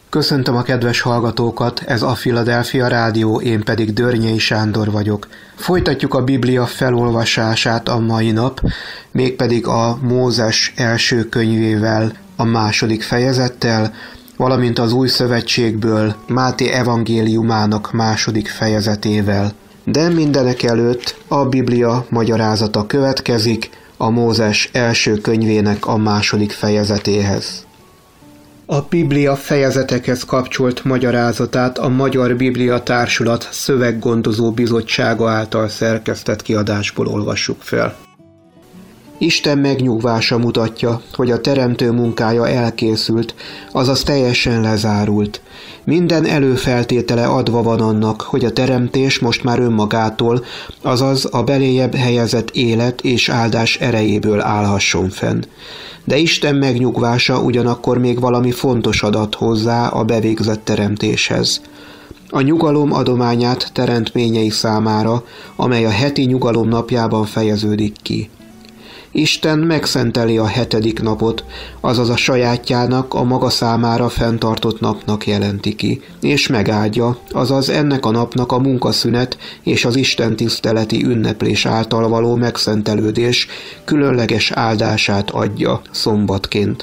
Köszöntöm a kedves hallgatókat, ez a Philadelphia Rádió, én pedig Dörnyei Sándor vagyok. Folytatjuk a Biblia felolvasását a mai nap, mégpedig a Mózes első könyvével, a 2. fejezettel, valamint az Új Szövetségből Máté evangéliumának 2. fejezetével. De mindenek előtt a Biblia magyarázata következik a Mózes első könyvének a 2. fejezetéhez. A Biblia fejezetekhez kapcsolt magyarázatát a Magyar Biblia Társulat Szöveggondozó Bizottsága által szerkesztett kiadásból olvassuk fel. Isten megnyugvása mutatja, hogy a teremtő munkája elkészült, azaz teljesen lezárult. Minden előfeltétele adva van annak, hogy a teremtés most már önmagától, azaz a beléjebb helyezett élet és áldás erejéből állhasson fenn. De Isten megnyugvása ugyanakkor még valami fontos adat hozzá a bevégzett teremtéshez. A nyugalom adományát teremtményei számára, amely a heti nyugalom napjában fejeződik ki. Isten megszenteli a 7. napot, azaz a sajátjának, a maga számára fenntartott napnak jelenti ki, és megáldja, azaz ennek a napnak a munkaszünet és az Isten tiszteleti ünneplés által való megszentelődés különleges áldását adja szombatként.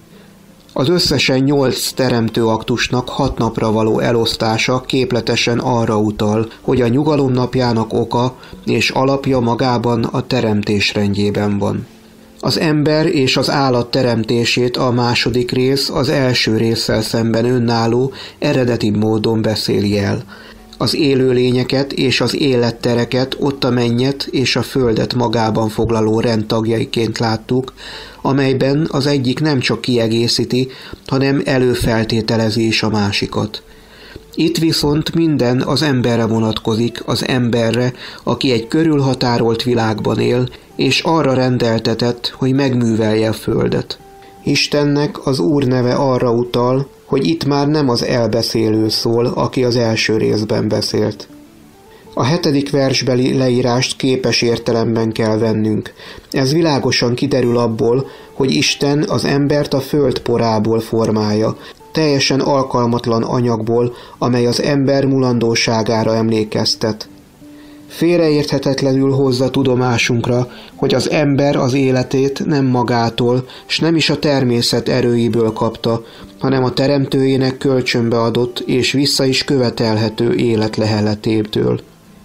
Az összesen 8 teremtő aktusnak 6 napra való elosztása képletesen arra utal, hogy a nyugalom napjának oka és alapja magában a teremtés rendjében van. Az ember és az állat teremtését a 2. rész az első résszel szemben önálló, eredeti módon beszéli el. Az élőlényeket és az élettereket, ott a mennyet és a földet magában foglaló rend tagjaiként láttuk, amelyben az egyik nem csak kiegészíti, hanem előfeltételezi is a másikat. Itt viszont minden az emberre vonatkozik, az emberre, aki egy körülhatárolt világban él, és arra rendeltetett, hogy megművelje a földet. Istennek az Úr neve arra utal, hogy itt már nem az elbeszélő szól, aki az első részben beszélt. A 7. versbeli leírást képes értelemben kell vennünk. Ez világosan kiderül abból, hogy Isten az embert a föld porából formálja, teljesen alkalmatlan anyagból, amely az ember mulandóságára emlékeztet. Félreérthetetlenül hozza tudomásunkra, hogy az ember az életét nem magától, s nem is a természet erőiből kapta, hanem a teremtőjének kölcsönbe adott és vissza is követelhető élet leheletétől.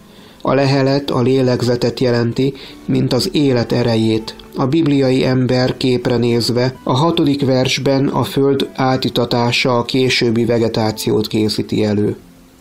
A lehelet a lélegzetet jelenti, mint az élet erejét. A bibliai ember képre nézve a 6. versben a föld átitatása a későbbi vegetációt készíti elő.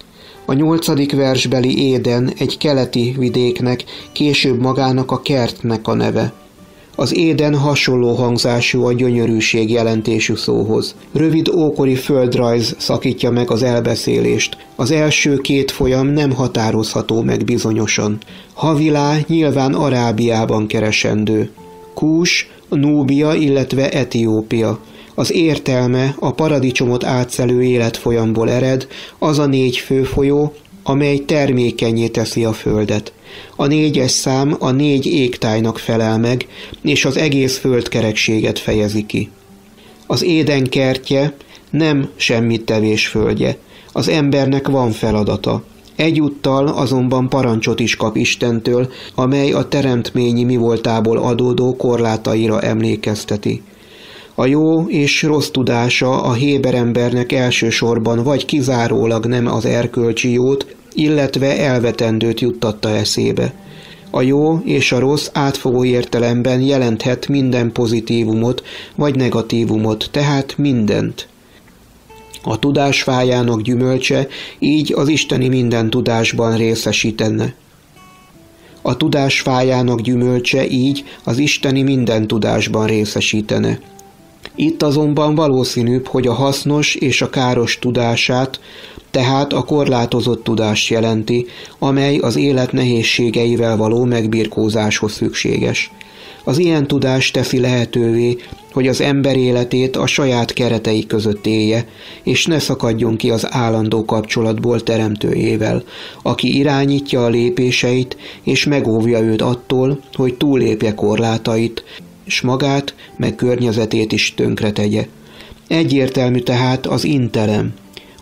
A 8. versbeli Éden egy keleti vidéknek, később magának a kertnek a neve. Az Éden hasonló hangzású a gyönyörűség jelentésű szóhoz. Rövid ókori földrajz szakítja meg az elbeszélést. Az első 2 folyam nem határozható meg bizonyosan. Havilá nyilván Arábiában keresendő. Kús, Núbia, illetve Etiópia. Az értelme a paradicsomot átszelő életfolyamból ered, az a 4 főfolyó, amely termékenyé teszi a földet. A 4-es szám a 4 égtájnak felel meg, és az egész földkerekséget fejezi ki. Az Éden kertje nem semmittevés földje. Az embernek van feladata. Egyúttal azonban parancsot is kap Istentől, amely a teremtményi mivoltából adódó korlátaira emlékezteti. A jó és rossz tudása a héber embernek elsősorban vagy kizárólag nem az erkölcsi jót, illetve elvetendőt juttatta eszébe. A jó és a rossz átfogó értelemben jelenthet minden pozitívumot vagy negatívumot, tehát mindent. A tudás fájának gyümölcse így az isteni minden tudásban részesítene. A tudás fájának gyümölcse így az isteni minden tudásban részesítene. Itt azonban valószínűbb, hogy a hasznos és a káros tudását, tehát a korlátozott tudást jelenti, amely az élet nehézségeivel való megbirkózáshoz szükséges. Az ilyen tudás teszi lehetővé, hogy az ember életét a saját keretei között élje, és ne szakadjon ki az állandó kapcsolatból teremtőjével, aki irányítja a lépéseit, és megóvja őt attól, hogy túllépje korlátait, és magát, meg környezetét is tönkretegye. Egyértelmű tehát az intelem,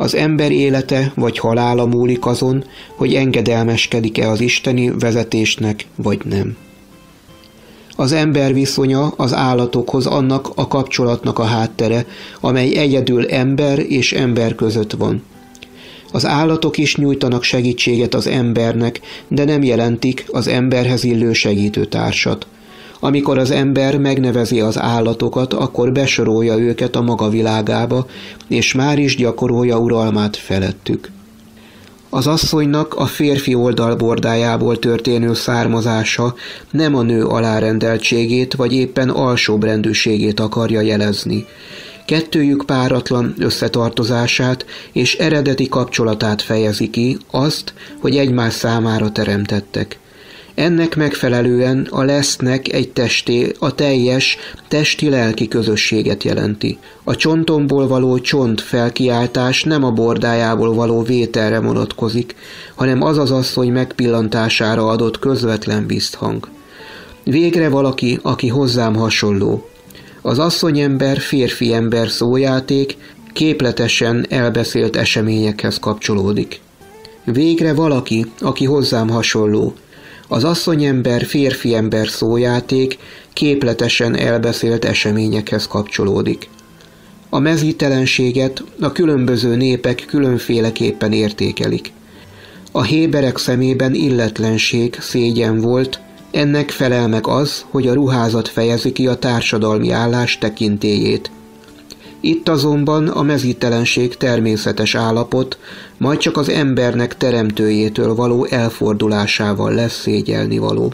Az ember élete vagy halála múlik azon, hogy engedelmeskedik-e az isteni vezetésnek, vagy nem. Az ember viszonya az állatokhoz annak a kapcsolatnak a háttere, amely egyedül ember és ember között van. Az állatok is nyújtanak segítséget az embernek, de nem jelentik az emberhez illő segítőtársat. Amikor az ember megnevezi az állatokat, akkor besorolja őket a maga világába, és már is gyakorolja uralmát felettük. Az asszonynak a férfi oldalbordájából történő származása nem a nő alárendeltségét vagy éppen alsóbrendűségét akarja jelezni. Kettőjük páratlan összetartozását és eredeti kapcsolatát fejezi ki, azt, hogy egymás számára teremtettek. Ennek megfelelően a lesznek egy testé a teljes testi-lelki közösséget jelenti. A csontomból való csont felkiáltás nem a bordájából való vételre vonatkozik, hanem az az asszony megpillantására adott közvetlen visszhang. Végre valaki, aki hozzám hasonló. Az asszonyember férfi ember szójáték képletesen elbeszélt eseményekhez kapcsolódik. Végre valaki, aki hozzám hasonló. Az asszonyember férfi ember szójáték képletesen elbeszélt eseményekhez kapcsolódik. A mezítelenséget a különböző népek különféleképpen értékelik. A héberek szemében illetlenség, szégyen volt, ennek felel meg az, hogy a ruházat fejezi ki a társadalmi állás tekintélyét. Itt azonban a mezítelenség természetes állapot, majd csak az embernek teremtőjétől való elfordulásával lesz szégyelnivaló.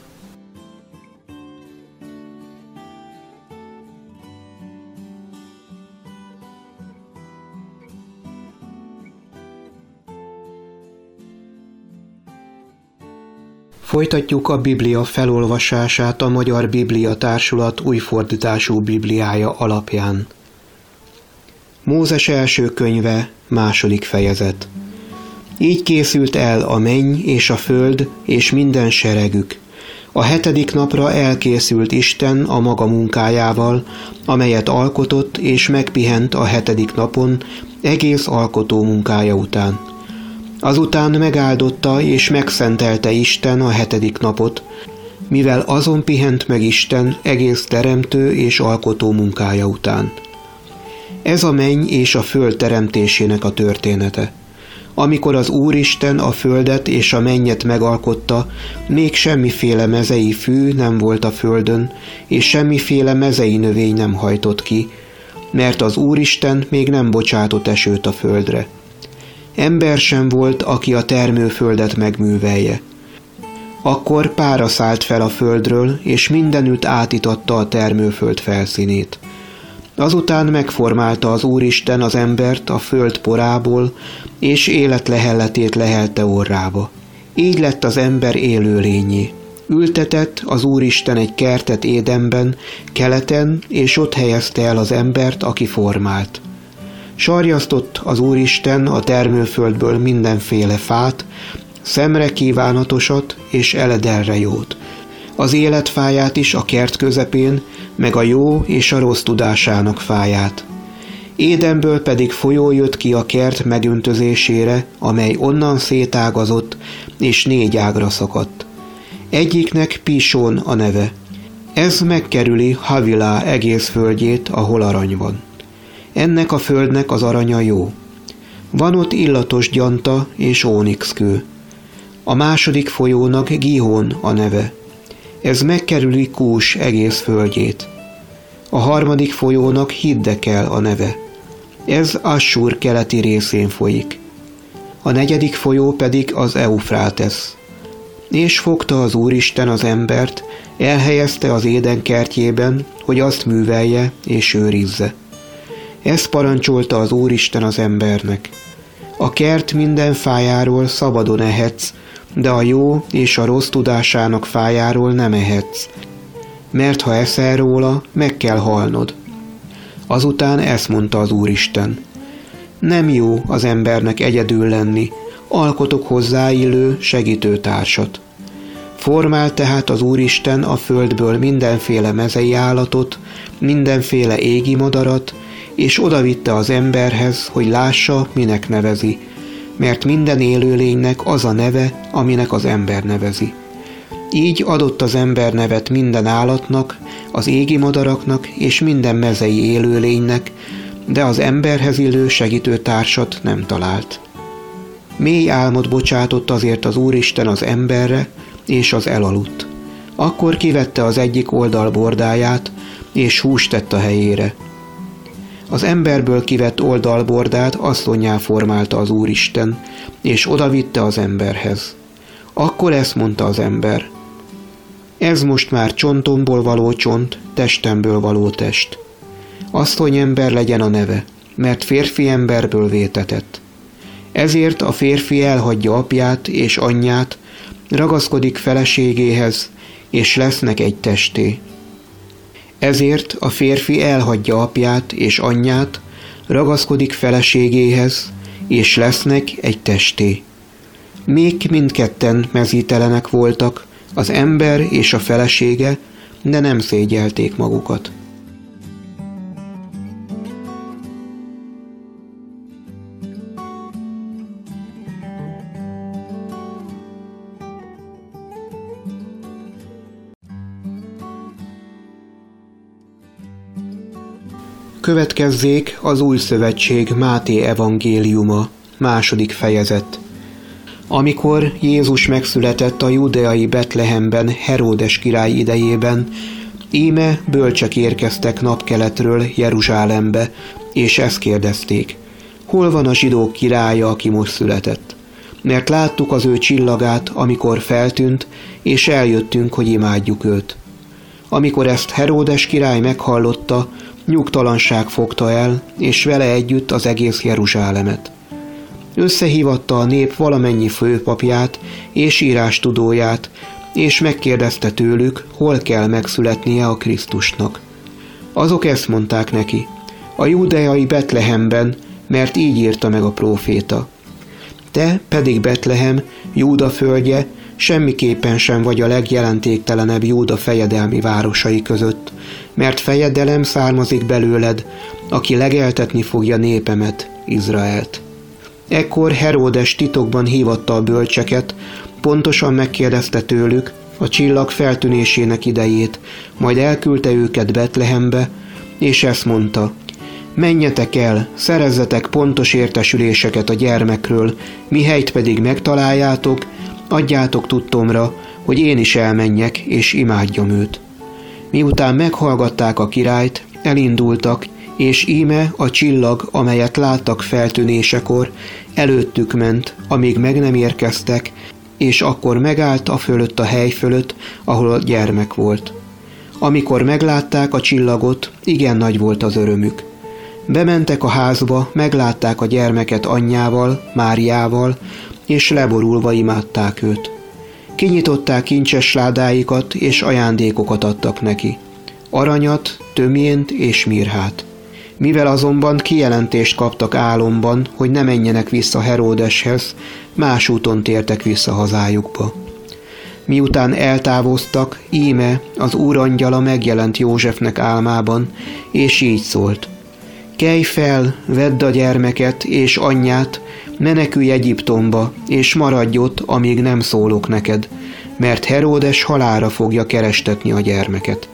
Folytatjuk a Biblia felolvasását a Magyar Biblia Társulat újfordítású Bibliája alapján. Mózes első könyve, 2. fejezet. Így készült el a menny és a föld és minden seregük. A 7. napra elkészült Isten a maga munkájával, amelyet alkotott és megpihent a 7. napon egész alkotó munkája után. Azután megáldotta és megszentelte Isten a 7. napot, mivel azon pihent meg Isten egész teremtő és alkotó munkája után. Ez a menny és a föld teremtésének a története. Amikor az Úristen a földet és a mennyet megalkotta, még semmiféle mezei fű nem volt a földön, és semmiféle mezei növény nem hajtott ki, mert az Úristen még nem bocsátott esőt a földre. Ember sem volt, aki a termőföldet megművelje. Akkor pára szállt fel a földről, és mindenütt átitatta a termőföld felszínét. Azután megformálta az Úristen az embert a föld porából, és életlehelletét lehelte orrába. Így lett az ember élőlényé. Ültetett az Úristen egy kertet Édenben, keleten, és ott helyezte el az embert, aki formált. Sarjasztott az Úristen a termőföldből mindenféle fát, szemre kívánatosat és eledelre jót. Az életfáját is a kert közepén, meg a jó és a rossz tudásának fáját. Édenből pedig folyó jött ki a kert megöntözésére, amely onnan szétágazott, és 4 ágra szakadt. Egyiknek Písón a neve. Ez megkerüli Havilá egész földjét, ahol arany van. Ennek a földnek az aranya jó. Van ott illatos gyanta és ónixkő. A második folyónak Gihón a neve. Ez megkerüli Kús egész földjét. A harmadik folyónak Hiddekel a neve. Ez Assur keleti részén folyik. A 4. folyó pedig az Eufrátesz. És fogta az Úristen az embert, elhelyezte az Éden kertjében, hogy azt művelje és őrizze. Ezt parancsolta az Úristen az embernek. A kert minden fájáról szabadon ehetsz, de a jó és a rossz tudásának fájáról nem ehetsz, mert ha eszel róla, meg kell halnod. Azután ezt mondta az Úristen. Nem jó az embernek egyedül lenni, alkotok hozzáillő segítőtársat. Formált tehát az Úristen a földből mindenféle mezei állatot, mindenféle égi madarat, és odavitte az emberhez, hogy lássa, minek nevezi, mert minden élőlénynek az a neve, aminek az ember nevezi. Így adott az ember nevet minden állatnak, az égi madaraknak és minden mezei élőlénynek, de az emberhez illő segítő társat nem talált. Mély álmot bocsátott azért az Úristen az emberre, és az elaludt. Akkor kivette az egyik oldal bordáját, és húst tett a helyére. Az emberből kivett oldalbordát asszonnyá formálta az Úristen, és odavitte az emberhez. Akkor ezt mondta az ember: ez most már csontomból való csont, testemből való test. Asszonyember legyen a neve, mert férfi emberből vétetett. Ezért a férfi elhagyja apját és anyját, ragaszkodik feleségéhez, és lesznek egy testé. Ezért a férfi elhagyja apját és anyját, ragaszkodik feleségéhez, és lesznek egy testé. Még mindketten mezítelenek voltak, az ember és a felesége, de nem szégyelték magukat. Következzék az Új Szövetség Máté evangéliuma, 2. fejezet. Amikor Jézus megszületett a judeai Betlehemben Heródes király idejében, íme bölcsek érkeztek napkeletről Jeruzsálembe, és ezt kérdezték: hol van a zsidók királya, aki most született? Mert láttuk az ő csillagát, amikor feltűnt, és eljöttünk, hogy imádjuk őt. Amikor ezt Heródes király meghallotta, nyugtalanság fogta el, és vele együtt az egész Jeruzsálemet. Összehívatta a nép valamennyi főpapját és írástudóját, és megkérdezte tőlük, hol kell megszületnie a Krisztusnak. Azok ezt mondták neki: a judeai Betlehemben, mert így írta meg a próféta. Te pedig Betlehem, Júda földje, semmiképpen sem vagy a legjelentéktelenebb Júda fejedelmi városai között, mert fejedelem származik belőled, aki legeltetni fogja népemet, Izraelt. Ekkor Heródes titokban hívatta a bölcseket, pontosan megkérdezte tőlük a csillag feltűnésének idejét, majd elküldte őket Betlehembe, és ezt mondta: menjetek el, szerezzetek pontos értesüléseket a gyermekről, mihelyt pedig megtaláljátok, adjátok tudtomra, hogy én is elmenjek, és imádjam őt. Miután meghallgatták a királyt, elindultak, és íme a csillag, amelyet láttak feltűnésekor, előttük ment, amíg meg nem érkeztek, és akkor megállt a fölött a hely fölött, ahol a gyermek volt. Amikor meglátták a csillagot, igen nagy volt az örömük. Bementek a házba, meglátták a gyermeket anyjával, Máriával, és leborulva imádták őt. Kinyitották kincses ládáikat, és ajándékokat adtak neki: aranyat, tömjént és mirhát. Mivel azonban kijelentést kaptak álomban, hogy ne menjenek vissza Heródeshez, más úton tértek vissza hazájukba. Miután eltávoztak, íme az Úr angyala megjelent Józsefnek álmában, és így szólt: kelj fel, vedd a gyermeket és anyját, menekülj Egyiptomba, és maradj ott, amíg nem szólok neked, mert Heródes halálra fogja kerestetni a gyermeket.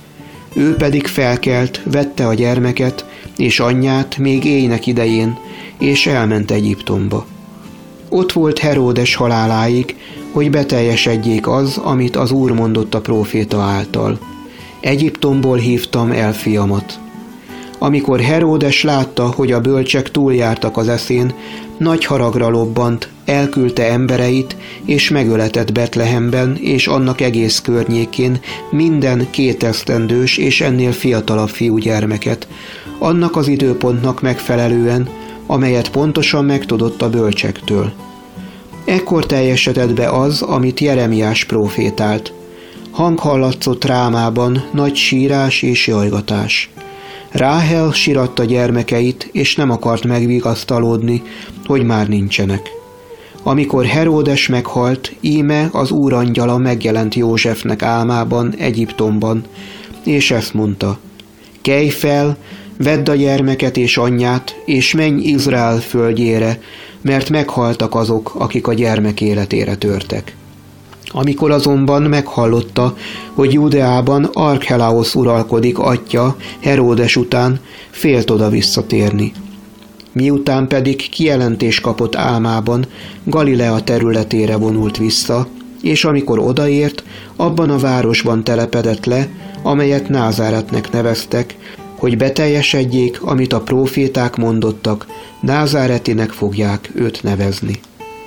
Ő pedig felkelt, vette a gyermeket és anyját még éjnek idején, és elment Egyiptomba. Ott volt Heródes haláláig, hogy beteljesedjék az, amit az Úr mondott a próféta által: Egyiptomból hívtam el fiamat. Amikor Heródes látta, hogy a bölcsek túljártak az eszén, nagy haragra lobbant, elküldte embereit, és megöletett Betlehemben és annak egész környékén minden 2 esztendős és ennél fiatalabb fiúgyermeket, annak az időpontnak megfelelően, amelyet pontosan megtudott a bölcsektől. Ekkor teljesedett be az, amit Jeremiás prófétált. Hang hallatszott Rámában, nagy sírás és jajgatás. Ráhel síratta gyermekeit, és nem akart megvigasztalódni, hogy már nincsenek. Amikor Heródes meghalt, íme az Úr angyala megjelent Józsefnek álmában Egyiptomban, és ezt mondta: kelj fel, Vedd a gyermeket és anyját, és menj Izrael földjére, mert meghaltak azok, akik a gyermek életére törtek. Amikor azonban meghallotta, hogy Judeában Archelaosz uralkodik atyja Heródes után, félt oda visszatérni. Miután pedig kijelentés kapott álmában, Galilea területére vonult vissza, és amikor odaért, abban a városban telepedett le, amelyet Názáretnek neveztek, hogy beteljesedjék, amit a próféták mondottak, Názáretinek fogják őt nevezni.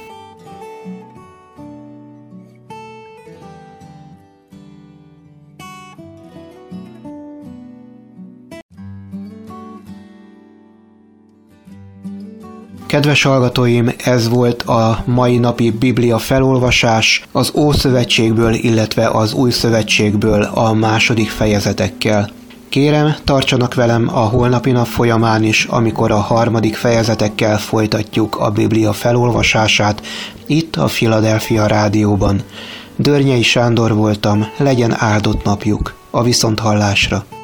Kedves hallgatóim, ez volt a mai napi Biblia felolvasás az Ószövetségből, illetve az Új Szövetségből a második fejezetekkel. Kérem, tartsanak velem a holnapi nap folyamán is, amikor a harmadik fejezetekkel folytatjuk a Biblia felolvasását itt a Philadelphia Rádióban. Dörnyei Sándor voltam, legyen áldott napjuk, a viszonthallásra!